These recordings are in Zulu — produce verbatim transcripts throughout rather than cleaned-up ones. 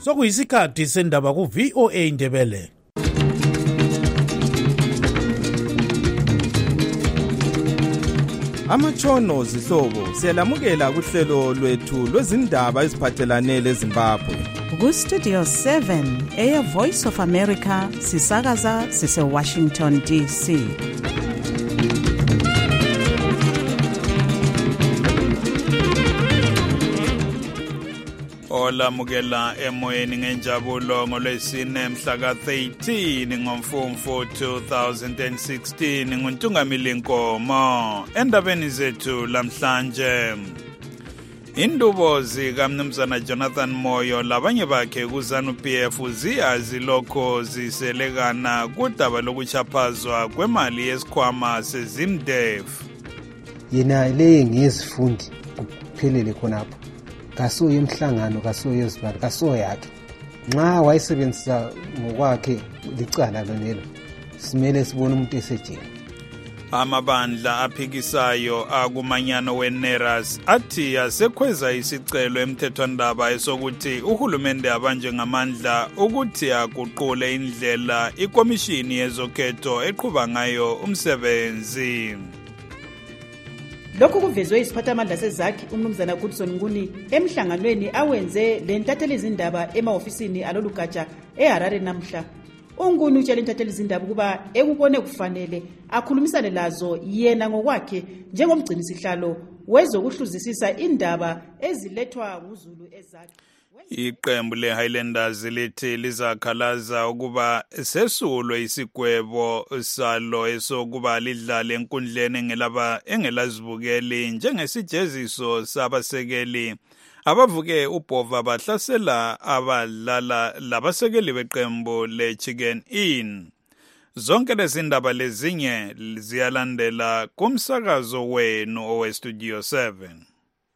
sokuyisikhathi sendaba ku V O A Ndebele. Amatshono zihlobo siyalamukela kuhlelo lwethu lwezindaba eziphathelane leZimbabwe. Ku Studio seven, Air Voice of America, sisakaza sise Washington D C. Ola mukela emoyeni ngenjabulo ngolwesine mhla ka thirteen ngomfumfu two thousand sixteen nguNtungamili Nkomo. Endabeni zethu lamhlanje, indubo zikaMnumzana Jonathan Moyo labanye bakhe kuZANU P F ziyazi lokho ziselekana kudaba lokuchaphazwa kwemali yesikhwama seZimDef. Yena le ngezifundi kuphelele khonapho. Kaso yemhlangano kaso yezibani kaso yakhe nxa wayisebenzisa ngokwakhe licala lonelo simele sibone umuntu esejele. Amabandla aphikisayo akumanyano weNERAS athi asekhweza isicelo emthethwandaba esokuthi uhulumende abanje ngamandla ukuthi aguqule indlela ikomishini yezokhetho eqhuba ngayo umsebenzi. Lokhu kuvezwe isiphathamandla seZakhi uMnumzana Goodson Nguni emhlanganweni awenze lentatheli izindaba emaofisini alolugatsha eHarare namhla. UNguni utshela intatheli izindaba kuba ekubone kufanele akhulumisane lazo yena ngokwakhe njengomgcinisihlalo wezokuhluzisisa indaba ezilethwa nguZulu eZakhi. Iqembu leHighlanders lithi lizakhalaza ukuba sesulwe isigwebo salo esokuba lidlale enkundleni engelaba engelazibukeli njengesijeziso sabasekeli abavuke ubhova bahlasela abadlala labasekeli beqembu leChicken Inn. Zonke lezindaba lezinye ziyalandela kumsakazo wenu owe Studio seven.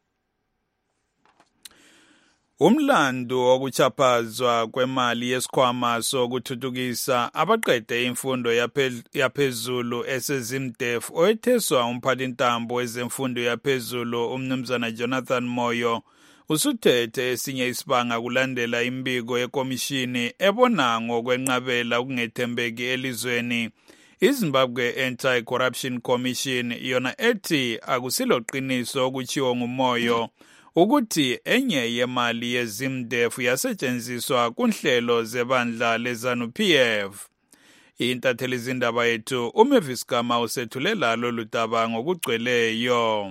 Umlando wokuchaphazwa kwemali yesikhwama sokuthuthukisa abaqede imfundo yaphezulu eseZimDef oyetheswa umphathintambo wezemfundo yaphezulu uMnumzana Jonathan Moyo usuthethe esinye isibanga kulandela imbiko yekomishini ebona ngokwenqabela ukungethembeki elizweni. iZimbabwe Anti-Corruption Commission yona ethi akusiloqiniso okutshiwo nguMoyo ukuthi enye yemali yeZimDef yasetshenziswa kunhlelo zebandla leZANU P F. Intatheli izindaba yethu uMavis Gama usethulela lolu daba ngokugcweleyo.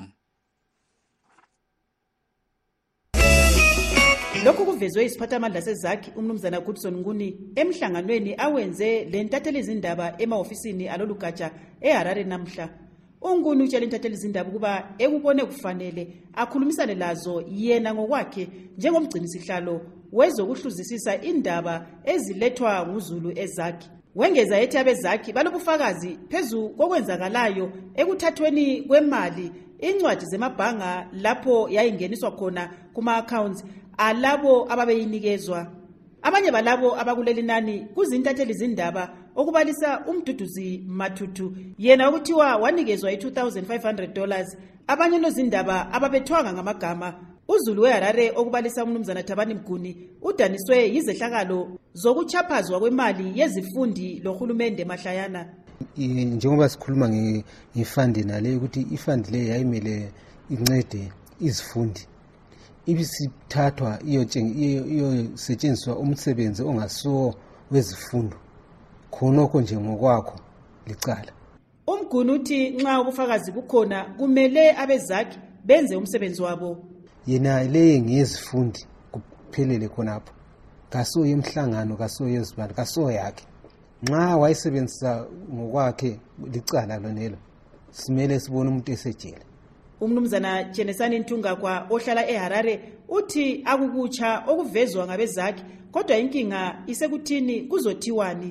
Lokhu kuvezwe isiphathamandla seZakhi uMnumzana Goodson Nguni emhlanganweni awenze lentatheli izindaba emaofisini alolugatsha eHarare namhla. UNguni utshela intatheli izindaba kuba ekubone kufanele akhulumisane lazo yena ngokwakhe njengomgcinisihlalo wezokuhluzisisa indaba ezilethwa nguZulu eZakhi. Wengeza ethi abeZakhi balobufakazi phezu kokwenzakalayo ekuthathweni kwemali incwadi zemabhanga lapho yayingeniswa khona kuma-accounts alabo ababeyinikezwa. Abanye balabo abakuleli nani kuzintatheli izindaba okubalisa uMduduzi Mathutu yena ukuthiwa wanikezwa i two thousand five hundred dollars. Abanye nozindaba ababethwanga ngamagama uZulu weHarare okubalisa uMnumzana Thabani Mguni udaniswe yizehlakalo zokuchaphazwa kwemali yezifundi lohulumende mahlayana. Njengoba sikhuluma ngefund nale ukuthi ifund le yayimele incede izifundi ibisithathwa iyosetshenziswa umsebenzi ongasuwo wezifundo khonokho nje ngokwakho licala. UMguni uthi nxa ubufakazi bukhona kumele abeZakhi benze umsebenzi wabo. Yena le ngezifundi kuphelele khonapho kaso yemhlangano kaso yezibani kaso yakhe nxa wayisebenzisa ngokwakhe licala lonelo simele sibone umuntu esejele. UMnumzana Chenesani Ntungakwa ohlala eHarare uthi akukutsha okuvezwa ngabeZakhi kodwa inkinga isekuthini kuzothiwani.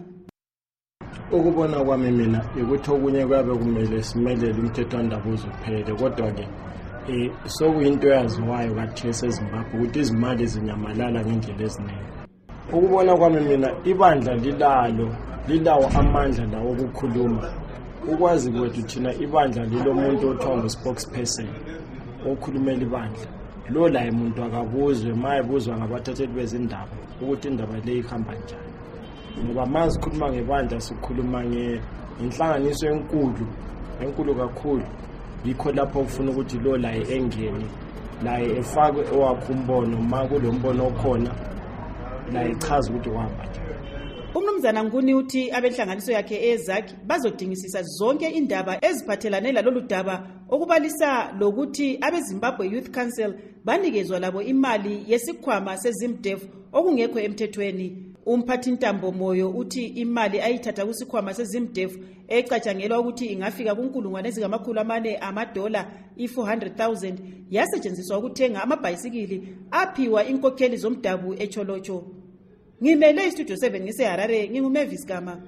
Ukubona kwami mina ukuthi okunye kwabe kumele simelele umthethwandaba uzophele kodwa ke eh sokuyinto yaziwayo kathi eseZimbabwe ukuthi izimali zinyamalala ngendlela eziningi. Ukubona kwami mina ibandla lilalo lilawo amandla lawo ukukhuluma. Ukwazi kwethu thina ibandla lilomuntu othiwa ngu spokesperson okhulumela ibandla. lo la umuntu akabuzwe mayebuzwa ngabathatheli bezindaba ukuthi indaba le ihamba njani, ngoba manje sikhuluma ngebandla sikhuluma ngenhlanganiso enkulu enkulu kakhulu. Yikho lapho ufuna ukuthi lo la engene la efakwe owakho umbono ma kulo mbono okhona la ichaza ukuthi uhamba njani. Umnumzana Nguni uthi abenhlanganiso yakhe ezakhi bazodingisisa zonke indaba eziphathelane lalolu daba okubalisa lokuthi abeZimbabwe Youth Council banikezwa labo imali yesikhwama seZimDef okungekho emthethweni. Umphathi Ntambo Moyo uthi imali ayithatha kusikhwama seZimDef ecatshangelwa ukuthi ingafika kunkulungwane ezingamakhulu amane amadola i-four hundred thousand yasetshenziswa ukuthenga amabhayisikili aphiwa inkokheli zomdabu eCholocho. Ngimele istudio seven ngiseHarare, nginguMavis Gama.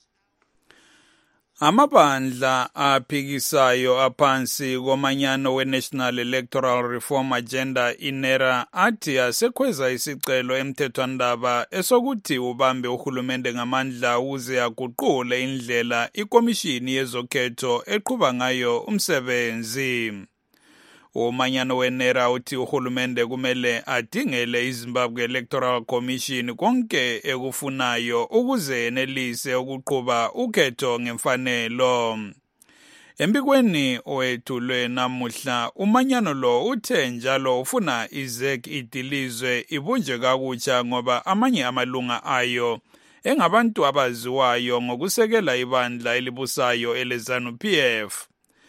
Amabandla aphikisayo aphansi komanyano we-National Electoral Reform Agenda inera athi asekhweza isicelo emthethwandaba esokuthi ubambe uhulumende ngamandla ukuze aguqule indlela ikomishini yezokhetho eqhuba ngayo umsebenzi. Umanyano wenera uthi uhulumende kumele adingele iZimbabwe Electoral Commission konke ekufunayo ukuze enelise ukuqhuba ukhetho ngemfanelo. Embikweni owethulwe namuhla umanyano lo uthe njalo ufuna iZ E C idilizwe ibunjwe kakutsha ngoba amanye amalunga ayo engabantu abaziwayo ngokusekela ibandla elibusayo eleZANU P F.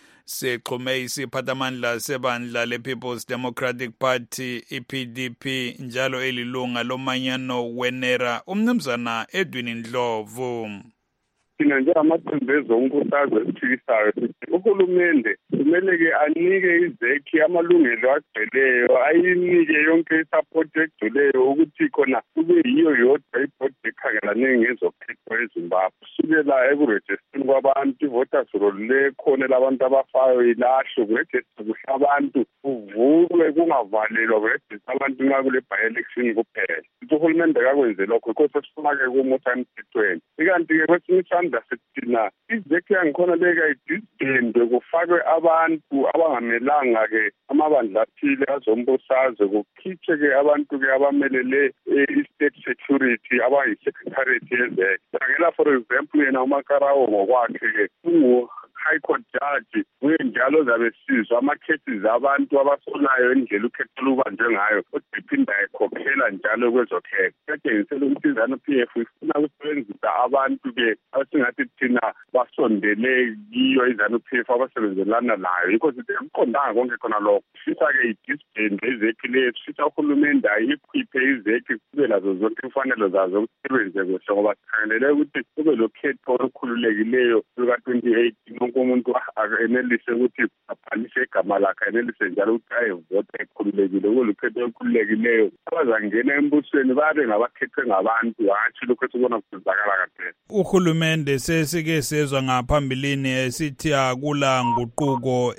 Sexhume isiphathamandla sebandla le-People's Democratic Party i-P D P njalo elilunga lomanyano wenera umnumzana Edwin Ndlovu. Thina njengamaqembezo onkuthazo esithikisayo sithi uhulumende kumele ke anike iZ E C amalungelo agcweleyo, ayinike yonke isupport egcweleyo ukuthi khona kube yiyo yodwa ibhodi ekhangelane ngezokhetho eZimbabwe. Kusukela ekurejisteni kwabantu ivoters roll lekhona labantu abafayo ilahlwe kurejista kuhle abantu kuvulwe kungavalelwa kurejista abantu nxa kule by-election kuphela. Uhulumende kakwenze lokho yikho sesifuna-ke kumusa emthethweni. Ikanti-ke kwesinye isandla sithina iZ E C yangikhona leka idisbandwe kufakwe abantu abangamelanga-ke amabandla athile azombusazwe kukhitshwe-ke abantu-ke abamelele i-state security abayi-secretariat ye-Z E C. Khangela for example yena uMakarawo ngokwakhe-ke ungu-high court judge uye njalo ozabe sizwa ama-cases abantu abasolayo indlela ukhetho lubanjwe ngayo odiphinda ekhokhela njalo kwezokhetho. Kuyatshengisela ukuthi iZANU P F ifuna ukusebenzisa abantu-ke asingathi thina basondele kiyo iZANU P F abasebenzelana layo. Yikho sithi akuqondanga konke khona lokho. Sifisa-ke idisband iZ E C le, sifisa uhulumende ayikhiphe iZ E C kube lazo zonke imfanelo zazo ukusebenze kuhle ngoba sikhangelele ukuthi kube lokhetho olukhululekileyo luka twenty eighteen wonke umuntu enelise ukuthi abhalise igama lakhe, enelise njalo ukuthi ayevota ekhululekile. Kulukhetho olukhululekileyo abazangena embusweni babe ngabakhethwe ngabantu, hatshi lokho esibona kusizakala kahle. Uhulumende sesike sezwa ngaphambilini esithi akula nguquko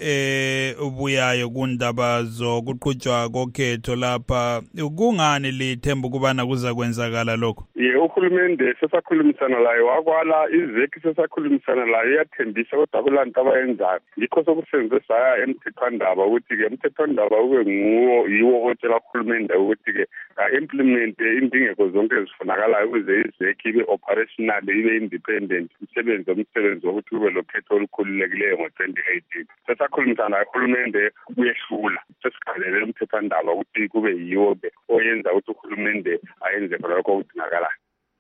ebuyayo kundaba zokuqhutshwa kokhetho lapha. Kungani lithemba ukubana kuza kwenzakala lokho? Ye uhulumende sesakhulumisana layo wakwala iZ E C sesakhulumisana layo iyathembisa kodwa kulanto abayenzayo. Yikho sokusebenzisa saya emthethwandaba ukuthi-ke emthethwandaba ube nguwo yiwo otshela uhulumende ukuthi-ke implement indingeko zonke ezifunakalayo ukuze iZ E C ibe operational ibe independent isebenze umsebenzi wokuthi kube lokhetho olukhululekileyo ngo-twenty eighteen. Sesakhulumisana naye uhulumende kuyehlula sesikhalele emthethwandaba ukuthi kube yiwo-ke oyenza ukuthi uhulumende ayenze lokho okudingakalayo.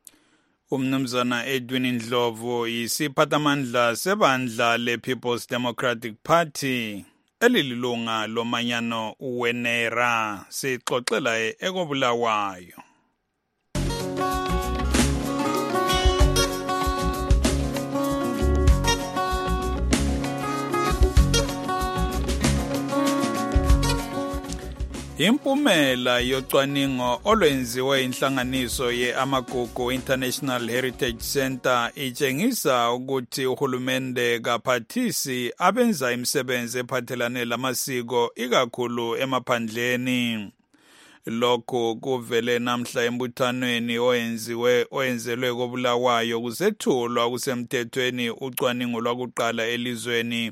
Umnumzana Edwin Ndlovu yisiphathamandla sebandla le-People's Democratic Party elilunga lomanyano wenera sixoxela ekobulawayo. Impumela yocwaningo olwenziwe inhlanganiso ye-Amagugu International Heritage Center itshengisa ukuthi uhulumende kaphathisi abenza imisebenzi ephathelane lamasiko ikakhulu emaphandleni. Lokho kuvele namhla embuthanweni oyenziwe oyenzelwe kobulawayo kusethulwa kusemthethweni ucwaningo lwakuqala elizweni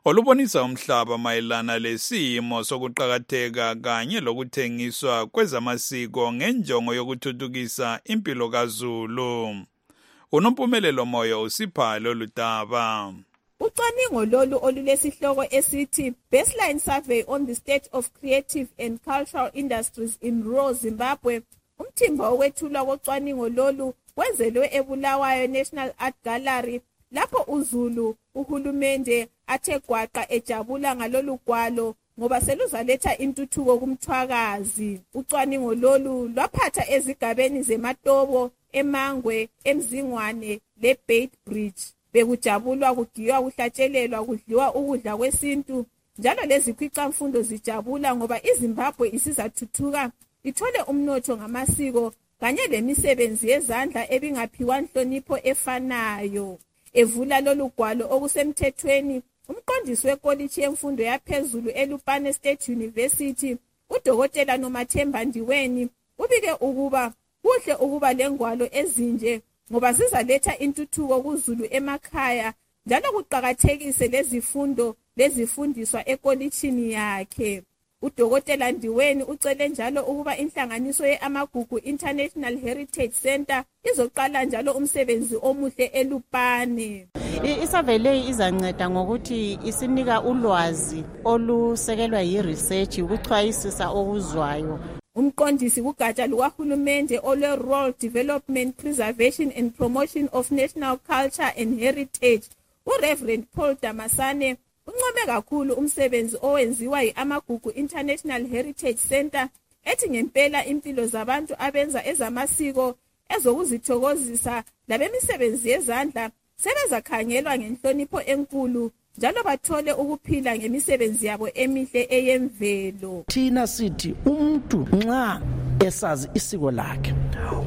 olubonisa umhlaba mayelana lesimo sokuqhakatheka kanye lokuthengiswa kwezamasiko ngenjongo yokuthuthukisa impilo kaZulu. Unompumelelo moyo usipha lolu daba. Ucwaningo lolu olulesihloko esithi Baseline Survey on the State of Creative and Cultural Industries in Rural Zimbabwe, umthimba okwethulwa kocwaningo lolu wenzelwe eBulawayo National Art Gallery, lapho uZulu uhulumende athe gwaqa ejabula ngalolu gwalo ngoba seluzaletha intuthuko kumthwakazi. Ucwaningo lolu lwaphatha ezigabeni zeMatobo, eMangwe, eMzingwane leBeitbridge. Bekujabulwa, kugiywa, kuhlatshelelwa, kudliwa ukudla kwesintu, njalo lezikhwicamfundo zijabula ngoba iZimbabwe isizathuthuka ithole umnotho ngamasiko kanye lemisebenzi yezandla ebingaphiwa inhlonipho efanayo. Evula lolu gwalo okusemthethweni, umqondisi wekolitshi yemfundo yaphezulu eLupane State University, uDokotela Nomathemba Ndiweni, ubike ukuba kuhle ukuba lengwalo ezinje ngoba zizaletha intuthuko kuZulu emakhaya njalo kuqhakathekise lezifundo lezifundiswa ekolitshini yakhe. Udokotela Ndiweni ucele njalo ukuba inhlanganiso ye-Amagugu International Heritage Center izoqala njalo umsebenzi omuhle eLupane. Isurvey leyi izanceda ngokuthi isinika ulwazi olusekelwa yi-research ukuchwayisisa okuzwayo. Umqondisi kugatsha lukahulumende olwe Rural Development, Preservation and Promotion of National Culture and Heritage, uReverend Paul Damasane, uncome kakhulu umsebenzi owenziwa yi-Amagugu International Heritage Center, ethi ngempela impilo zabantu abenza ezamasiko ezokuzithokozisa labemisebenzi yezandla sebezakhangelwa ngenhlonipho enkulu njalo bathole ukuphila ngemisebenzi yabo emihle eyemvelo. Thina sithi umuntu nxa esazi isiko lakhe,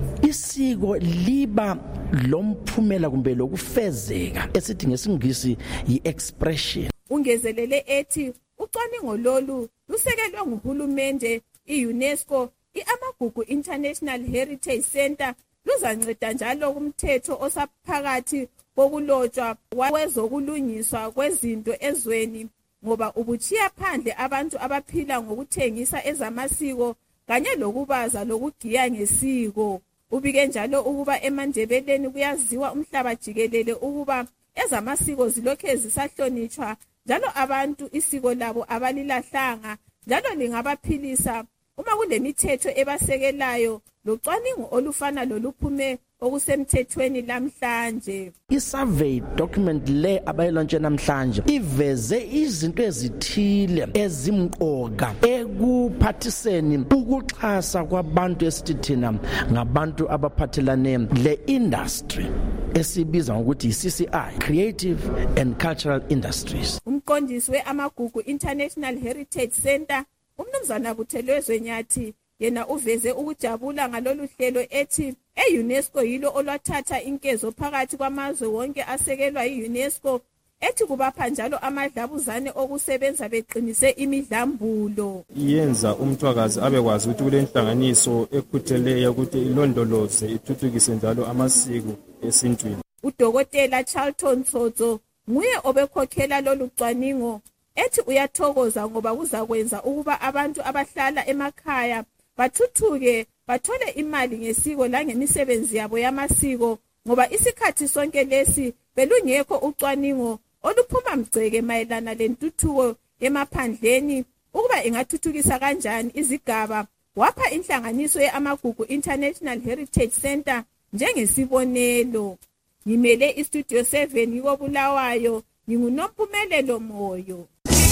isiko liba lomphumela kumbe lokufezeka esithi ngesingisi yi-expression. Ungezelele ethi ucwaningo lolu lusekelwe nguhulumende, i-UNESCO, i-Amagugu International Heritage Center luzanceda njalo kumthetho osaphakathi kokulotshwa kwezokulungiswa kwezinto ezweni ngoba ubuchiya phandle abantu abaphila ngokuthengisa ezamasiko kanye lokubaza lokugiya ngesiko. Ubike njalo ukuba eMandebeleni kuyaziwa umhlaba jikelele ukuba ezamasiko zilokhe zisahlonitshwa njalo abantu isiko labo abalilahlanga njalo lingabaphilisa uma kulemithetho ebasekelayo locwaningo olufana loluphume okusemthethweni lamhlanje. I-survey document le abayilontshe namhlanje iveze izinto ezithile ezimqoka ekuphathiseni ukuxhasa kwabantu esithi thina ngabantu abaphathelane le-industry esibiza ngokuthi yi-C C I, Creative and Cultural Industries. Umqondisi we-Amagugu International Heritage Center, uMnumzana Buthelezwe Nyathi, yena uveze ukujabula ngalolu hlelo ethi e-UNESCO yilo olwathatha inkezo phakathi kwamazwe wonke asekelwa yi-UNESCO, ethi kubapha njalo amadlabuzane okusebenza beqinise imidlambulo. Yenza umthwakazi abekwazi ukuthi kule nhlanganiso ekhutheleyo ukuthi ilondoloze ithuthukise njalo amasiko esintwini. Udokotela Charlton Tsotso nguye obekhokhela lolu cwaningo, ethi uyathokoza ngoba kuzakwenza ukuba abantu abahlala emakhaya bathuthuke bathole imali ngesiko la ngemisebenzi yabo yamasiko ngoba isikhathi sonke lesi belungekho ucwaningo oluphuma mgceke mayelana lentuthuko emaphandleni ukuba ingathuthukisa kanjani izigaba. Wapha inhlanganiso ye-Amagugu International Heritage Center njengesibonelo. Ngimele iStudio seven yikoBulawayo, nginguNompumelelo Moyo.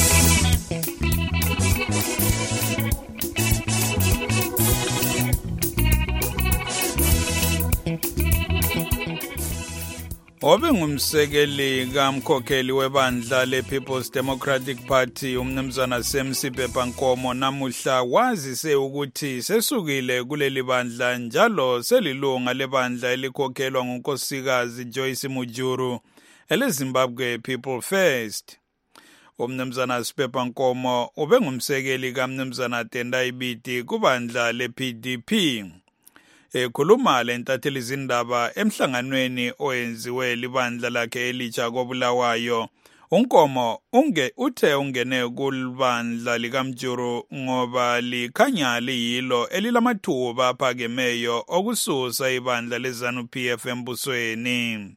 Obe ngumsekeli kamkhokheli webandla le-People's Democratic Party umnumzana Semsiphepa Nkomo namuhla wazise ukuthi sesukile kuleli bandla njalo selilunga lebandla elikhokhelwa ngunkosikazi Joyce Mujuru eleZimbabwe People First. Umnumzana Siphepa Nkomo ube ngumsekeli kamnumzana Tendai Biti kubandla le-P D P. Ekhuluma lentatheli izindaba emhlanganweni oyenziwe libandla lakhe elitsha koBulawayo, uNkomo unge uthe ungene kulibandla likaMjuru ngoba likhanya liyilo elilamathuba aphakemeyo okususa ibandla leZANU-P F embusweni.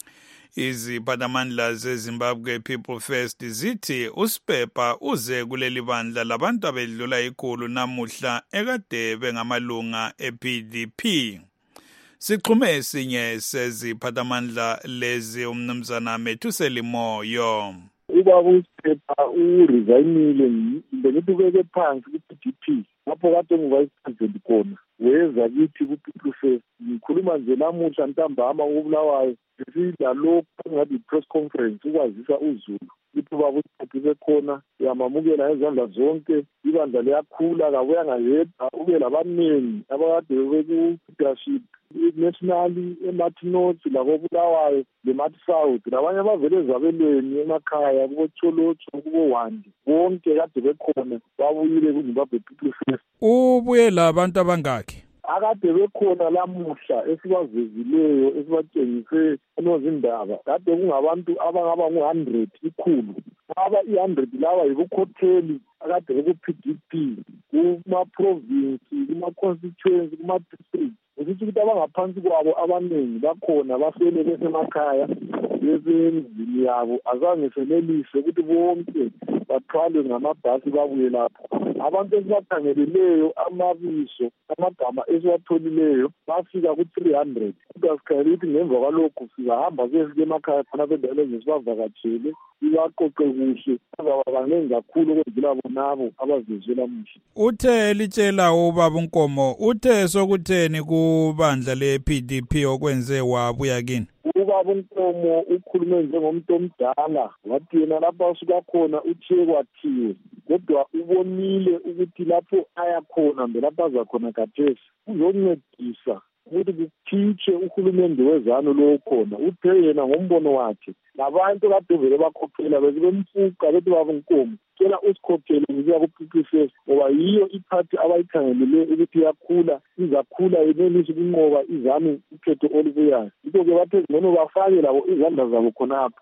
Iziphathamandla zeZimbabwe People First zithi uSpepa uze kuleli bandla labantu abedlula ikhulu namuhla ekade bengamalunga e-P D P. Sixhume esinye seziphathamandla lezi umnumzana Methuseli Moyo. Ubaba uSpepa uresignile ngithi ubeke phansi ku-P D P lapho kade ungu-vice president khona weza kithi ku-People First. Ngikhuluma nje namuhla ntambama uBulawayo ngalokhu ngathi i-press conference ukwazisa uZulu ukuthi ubaba uSpepa bekhona uyamamukela ngezandla zonke ibandla liyakhula kabuya ngayedwa ube labaningi abakade beku-leadership nationally emathi north lakobulawayo lemathi south labanye abavele ezabelweni emakhaya kuboTsholotsho kubowandi bonke kade bekhona babuyile kuZimbabwe People First. Ubuye labantu abangakhi? Akade bekhona lamuhla esibavezileyo esibatshengise enozindaba kade kungabantu abangaba ngu one hundred ikhulu aba i one hundred lawa yibukhotheli akade beku-P D P kuma-province kuma-constituency kuma-district ukuthi ukuthi abangaphansi kwabo abaningi bakhona basele besemakhaya besendlini yabo azange senelise ukuthi bonke bathwalwe ngamabhasi babuye lapho. Abantu esibakhangeleleyo amabizo amagama esiwatholileyo bafika ku-three hundred kodwa sikhangela ukuthi ngemva kwalokhu sizahamba kuyefika emakhaya khona bendaweni ezisibavakatshele ibaqoqe kuhle bazaba banengi kakhulu okwedlula bonabo abavezela muhle. Uthe litshela ubaba uNkomo uthe sokutheni kubandla le-P D P okwenze wabuya kini? Ubaba uNkomo ukhulume njengomuntu omdala wathi yena lapho asuka khona uthiye kwathiwe kodwa ubonile ukuthi lapho aya khona mbe lapho aza khona khathesi uzoncedisa ukuthi kukhitshe uhulumende wezanu lo khona uthe yena ngombono wakhe labantu kade vele bakhokhela bese bemfuqa bethi baba uNkomo tshela usikhokhele ngiya ku-People First ngoba yiyo iphathi abayikhangelele ukuthi iyakhula izakhula yenelise ukunqoba izanu ukhetho olubuyayo yikho-ke bathe ngcono bafake labo izandla zabo khonapho.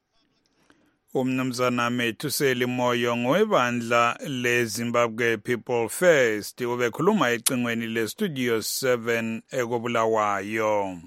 Umnumzana Methuseli Moyo ngowebandla leZimbabwe People First ubekhuluma ecingweni le-Studio seven ekobulawayo.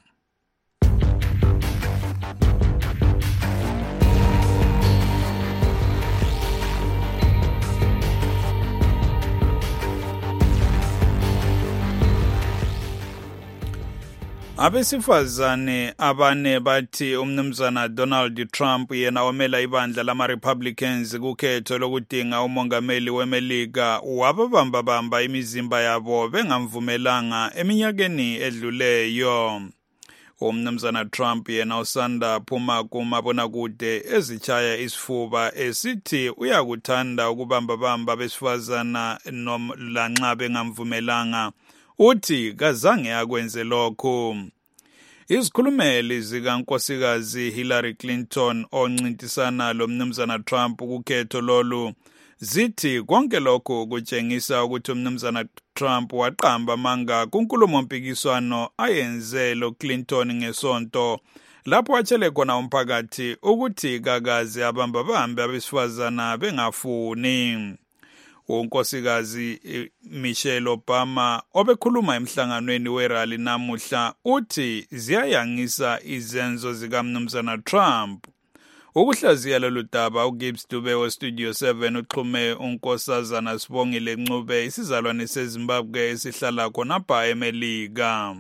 Abesifazane abane bathi umnumzana Donald Trump yena omela ibandla lama-Republicans kukhetho lokudinga umongameli weMelika wababamba bamba imizimba yabo bengamvumelanga eminyakeni edluleyo. Umnumzana Trump yena usanda phuma kumabonakude ezichaya isifuba esithi uyakuthanda ukubamba bamba besifazana lanxa bengamvumelanga. Uthi kazange akwenze lokho. Izikhulumeli zikankosikazi Hillary Clinton oncintisana lo mnumzana Trump kukhetho lolu zithi konke lokho kutshengisa ukuthi umnumzana Trump waqamba manga kunkulumo mpikiswano ayenze lo Clinton ngesonto lapho atshele khona umphakathi ukuthi kakaze abamba bambe abesifazana bengafuni. unkosikazi Michelle Obama obekhuluma emhlanganweni werally namuhla uthi ziyayangisa izenzo zikaMnumzana Trump. Ukuhlaziya lolu daba uGibbs Dube weStudio seven uxhume unkosazana Sibongile Ncube isizalwane seZimbabwe esihlala khonapha eMelika.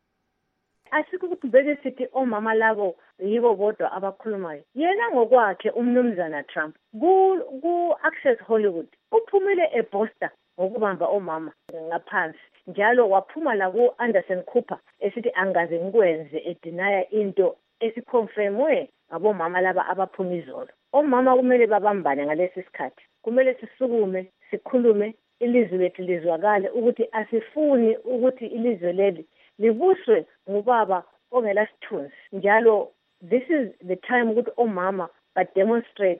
Asikho ukuthi beke sithi omama labo yibo bodwa abakhulumayo. Yena ngokwakhe umnumzana Trump ku ku Access Hollywood uphumile eBoston ngokubamba omama ngaphansi njalo waphuma la ku Anderson Cooper esithi angaze ngikwenze edinaya into esiconfirmwe abomama laba abaphuma izolo. Omama kumele babambane ngalesi sikhathi. Kumele sisukume sikhulume ilizwe lethu lizwakale ukuthi asifuni ukuthi ilizwe leli libuswe ngubaba ongela sithunzi njalo this is the time ukuthi omama ba demonstrate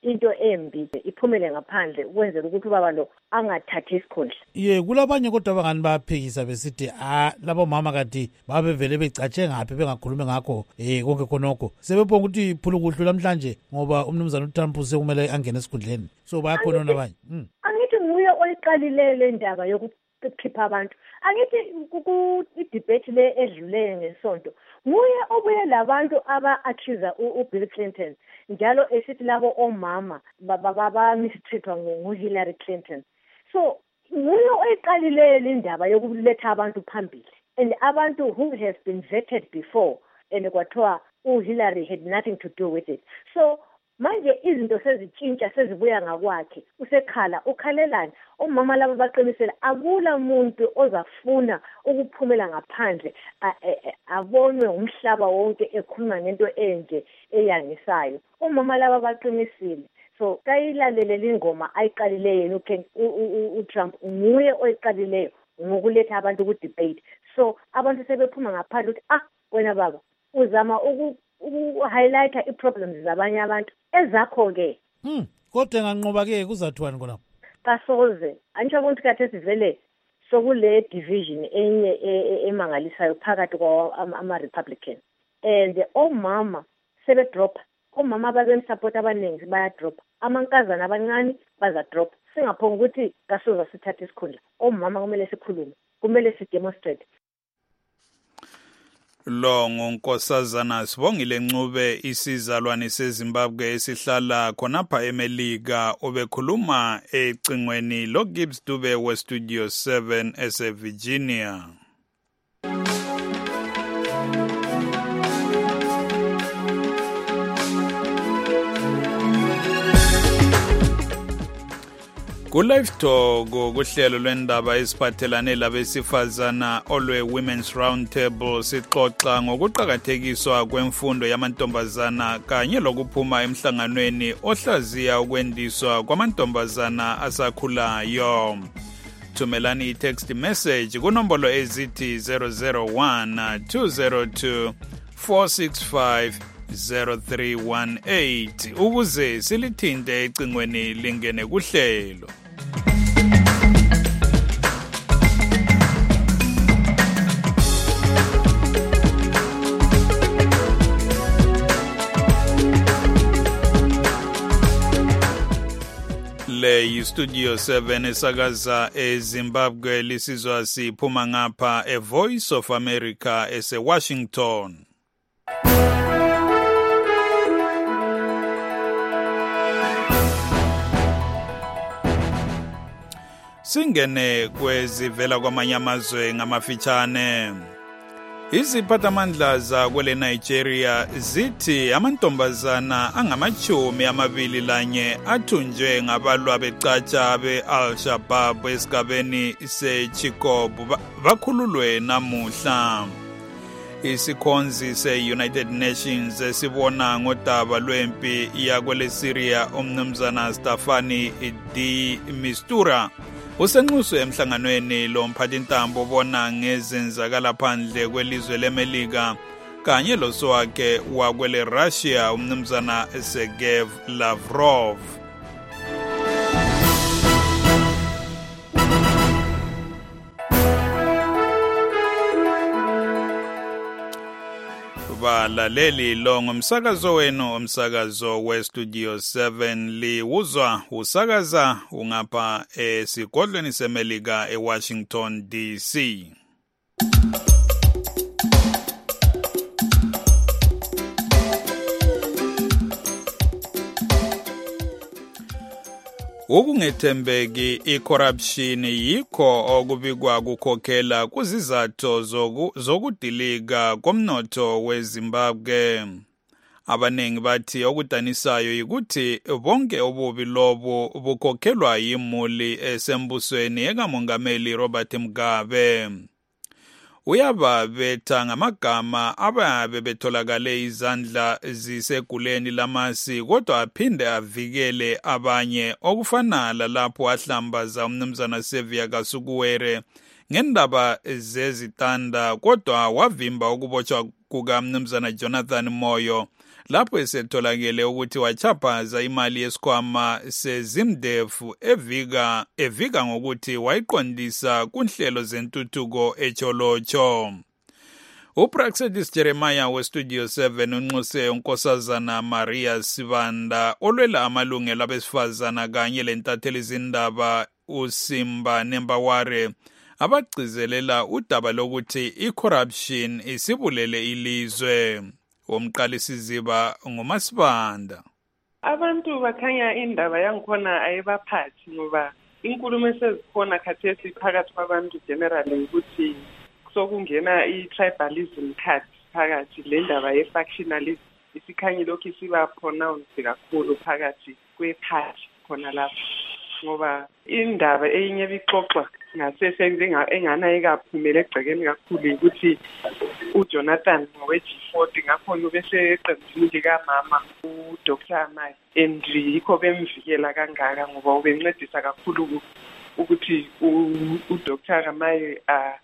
into embi iphumele ngaphandle ukwenzela ukuthi ubaba lo angathathi isikhundla. Ye kulabanye kodwa abangani bayaphikisa besithi ah labo mama kati babevele becatshe ngaphi bengakhulumi ngakho eh konke khonokho sebebonga ukuthi phulukuhlu namhlanje ngoba umnumzana uTrump usekumele angene esikhundleni so bayakhona nabanye. Mm. Angithi nguye oyiqalile le ndaba yokukhipha abantu. Angithi ku-debate le edlulele ngesonto nguye obuye labantu aba-accuse uBill Clinton njalo esithi labo omama baba-mistreatwa nguHillary Clinton. So nguye oyiqalile le ndaba yokuletha abantu phambili and abantu who has been vetted before and kwathiwa uHillary had nothing to do with it. So manje izinto sezitshintsha sezibuya ngakwakhe usekhala ukhalelani omama laba baqinisela akula muntu ozafuna ukuphumela ngaphandle abonwe umhlaba wonke ekhuluma ngento enje eyangisayo omama laba baqinisile. So kayilalele ingoma ayiqalileyo uTrump nguye oyiqalileyo ngokuletha abantu ku debate. So abantu sebephuma ngaphandle ukuthi ah wena baba uzama uku uhighlighta i-problems zabanye abantu ezakho ke. Hmm, kodwa nganqoba ke kuzathiwani khona? Kasoze. Angisho ukuthi kathi sivele sokule division enye emangalisayo phakathi kwa ama Republican. And omama sebe drop. Omama babemsupport abaningi baya drop. Amankazana abancane baza drop. Singaphonga ukuthi kasoza sithathe isikhundla. Omama kumele sikhulume. Kumele si demonstrate. Lo ngunkosazana Sibongile Ncube isizalwane seZimbabwe esihlala khonapha eMelika obekhuluma ecingweni lo Gibbs Dube we Studio seven ese Virginia. Ku-Live Talk kuhlelo lwendaba esiphathelane labesifazana olwe Women's Roundtable sixoxa ngokuqhakathekiswa kwemfundo yamantombazana kanye lokuphuma emhlanganweni ohlaziya ukwendiswa kwamantombazana asakhulayo. Thumelani i-text message kunombolo ezithi zero zero one two zero two four six five zero three one eight ukuze silithinte ecingweni lingene kuhlelo. Le Studio seven esakaza eZimbabwe lisizwa siphuma ngapha e Voice of America ese Washington. Singene kwezivela kwamanye amazwe ngamafitshane. Iziphathamandla zakwele Nigeria zithi amantombazana angamachumi amabili lanye athunjwe ngabalwa becatsha be-Al-Shabaab esigabeni se-Chibok bakhululwe namuhla. Isikhonzi se-United Nations esibona ngodaba lwempi yakwele Syria umnumzana Staffani de Mistura usenxuswe emhlanganweni lo mphathintambo obona ngezenzakala phandle kwelizwe leMelika kanye loswakhe wakwele Russia umnumzana Sergey Lavrov. Balaleli lo ngumsakazo wenu umsakazo we Studio seven liwuzwa usakaza ungapha esigodlweni seMelika eWashington D C. Ukungethembeki i-corruption yikho okubikwa kukhokhela kuzizathu zokudilika komnotho weZimbabwe. Abanengi bathi okudanisayo ukuthi bonke obubi lobo bukhokhelwa yimuli esembusweni ekamongameli Robert Mugabe. Uyababetha ngamagama ababe betholakale izandla ziseguleni lamasi kodwa aphinde avikele abanye okufana lapho ahlambaza umnumzana Sevia Kasukuwere ngendaba zezitanda kodwa wavimba ukubotshwa kukaMnumzana Jonathan Moyo lapho esetholakele ukuthi wachaphaza imali yesikhwama seZimDef evika evika ngokuthi wayiqondisa kunhlelo zentuthuko eCholocho. uPraxedis Jeremiah weStudio seven unxuse unkosazana Maria Sibanda olwela amalungelo abesifazana kanye lentatheli izindaba uSimba Nembaware abagcizelela udaba lokuthi icorruption isibulele ilizwe. Umqalisiziba nguMasibanda. Abantu bakhanya indaba yangikhona ayibaphathi ngoba inkulumo esezikhona khathesi phakathi kwabantu generally ukuthi sokungena i-tribalism card phakathi le ndaba ye-factionalism isikhanye lokhu isiba pronounced kakhulu phakathi kwe-party khona lapho ngoba indaba eyinye bixoxwa ngasese engana ekaphumela egcekeni kakhulu ukuthi uJonathan ngowe-G forty ngakhona ubese eqembini likamama uDoctor Amai and yikho bemvikela kangaka ngoba ubencedisa kakhulu ukuthi uDoctor Amai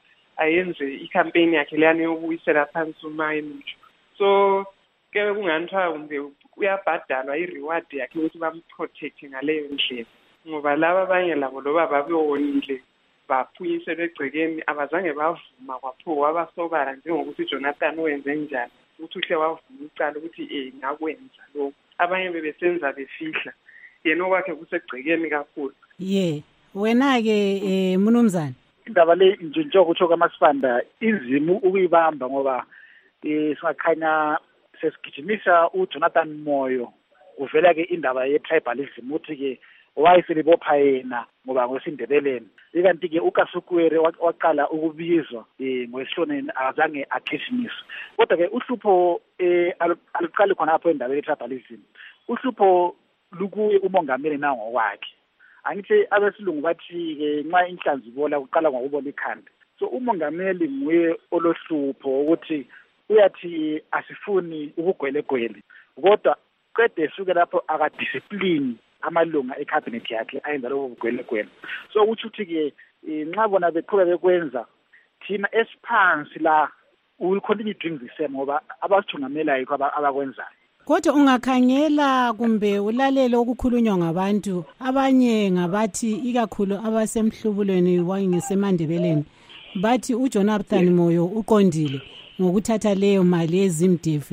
ayenze i-campaign yakhe leyana yokubuyisela phansi uMai Mutsho. So ke kunganithiwa kumbe uyabhadalwa i-reward yakhe ukuthi bamprotect ngaleyo ndlela ngoba laba abanye labo loba babewonile baphunyisela egcekeni abazange bavuma kwapho wabasobala njengokuthi Jonathan wenze njani ukuthi uhle wavuma ucala ukuthi eh ngakwenza lokho abanye bebesenza befihla yena okwakhe kusegcekeni kakhulu. Ye wena ke eh Mnumzane indaba le njengoba kutho kaMasibanda inzimu ukuyibamba ngoba eh singakhanya sesigijimisa uJonathan Moyo kuvela ke indaba ye-tribalism uthi ke wayeselibopha yena ngoba ngosindebeleni ikanti ke uKasukwere waqala ukubizwa eh ngwesishoneni azange agijimisa kodwa ke uhlupho eh aluqali khona lapho indaba ye-tribalism uhlupho lukuye umongameli nango kwakhe angithi abesilungu bathi ke nxa inhlanzi ibola kuqala ngokubola ikhanda so umongameli nguye olohlupho ukuthi uyathi asifuni ubugwelegwele kodwa qede suke lapho akadiscipline amalunga ecabinet yakhe ayenza lokho bugwelegwele so ukuthi uthi ke nxa bona beqhubeka bekwenza thina esiphansi la will continue doing the same ngoba abasithungamelayo abakwenzayo. Kodwa ungakhangela kumbe ulalele okukhulunywa ngabantu abanye ngabathi ikakhulu abasemhlubulweni wangesemandebeleni bathi uJonathan Moyo uqondile ngokuthatha leyo mali yeZimDef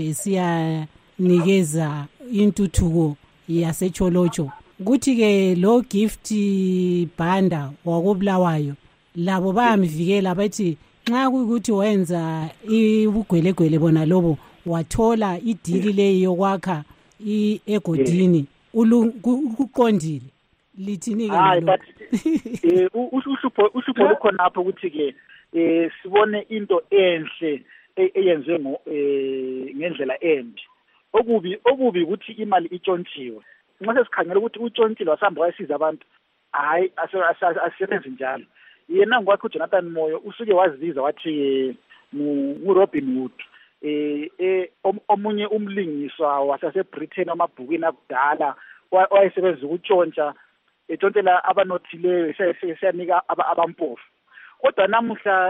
esiyanikeza intuthuko yaseCholocho kuthi ke lo gift banda wakobulawayo labo bayamvikela bathi nxa kuyikuthi wenza ubugwelegwele bona lobo wathola idili leyo yokwakha egodini ukuqondile lithini ke lo eh uhlupho uhlupho lukhona lapho ukuthi ke eh sibone into enhle eyenziwe ngo ngendlela embi okubi okubi ukuthi imali itshontshiwe nxa sesikhangela ukuthi utshontshile wasamba wasiza abantu hayi asebenzi njalo yena ngokwakhe uJonathan Moyo usuke wazibiza wathi uRobin Hood eh eh omunye umlingiswa waseBritain amabhukini akudala wayesebenza ukutshontsha ethontela abanothileyo siyanika abampofu kodwa namuhla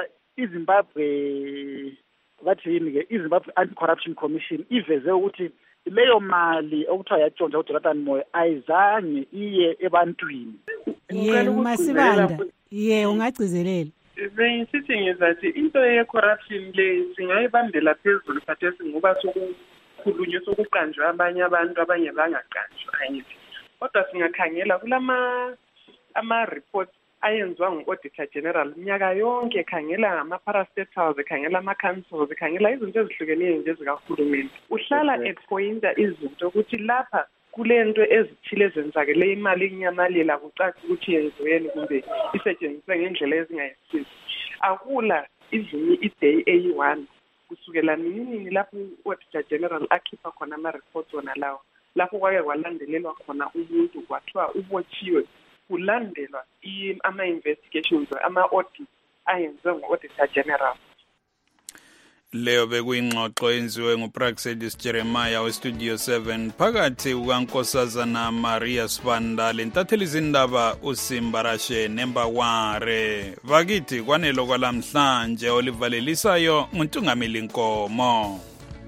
iZimbabwe bathi yini ke iZimbabwe Anti-Corruption Commission iveze ukuthi leyo mali okuthiwa yatshontsha uJonathan Moyo ayizange iye ebantwini. Yena Masibanda ye ungagcizelela bengisithi ngizathi into ye-corruption le singayibambela phezulu khathesi ngoba sokukhulunywa sokuqanjwa abanye abantu abanye bangaqanjwa angithi kodwa singakhangela kulama ama-reports ayenziwa ngu-Auditor General minyaka yonke ekhangela ngama-parastatals ekhangela ama-councils ekhangela izinto ezihlukeneyo nje zikahulumeni uhlala ephoyinta izinto ukuthi lapha kule nto ezithile ezenzakele imali inyamalela kucaca ukuthi yenziweni kumbe isetshenziswe ngendlela ezingayisizi akula izinye i-day eyi one kusukela nini lapho u-Auditor General akhipha khona ama-reports wona lawo lapho kwake kwalandelelwa khona umuntu kwathiwa ubotshiwe kulandelwa ama-investigations ama-audit ayenziwe ngu-Auditor General. Leyo bekuyingxoxo enziwe nguPraxedis Jeremiah weStudio seven phakathi kukaNkosazana Maria Sibanda lentatheli izindaba uSimbarashe Nembaware. Bakithi kwanelo kwalamhlanje olivalelisayo nguNtungamili Nkomo.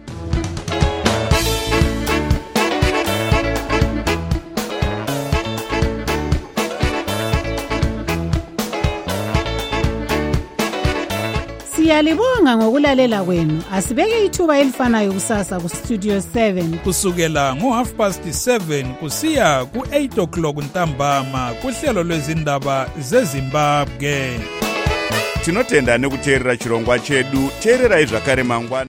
Siyalibonga ngokulalela kwenu. Asibeke ithuba elifanayo kusasa ku Studio seven kusukela ngo half past seven kusiya ku eight o'clock ntambama kuhlelo lwezindaba zeZimbabwe. Tinotenda nekuteerera chirongwa chedu. Teerera izvakare mangwana.